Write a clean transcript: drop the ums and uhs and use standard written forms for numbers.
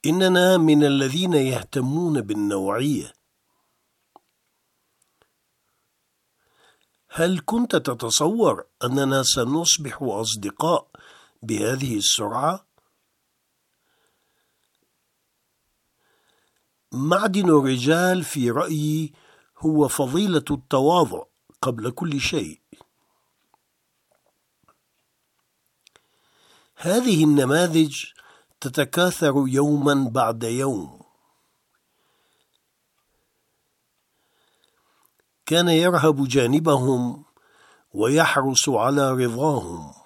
إننا من الذين يهتمون بالنوعية. هل كنت تتصور أننا سنصبح أصدقاء بهذه السرعة؟ معدن الرجال في رأيي هو فضيلة التواضع قبل كل شيء. هذه النماذج تتكاثر يوما بعد يوم. كان يرهب جانبهم ويحرص على رضاهم.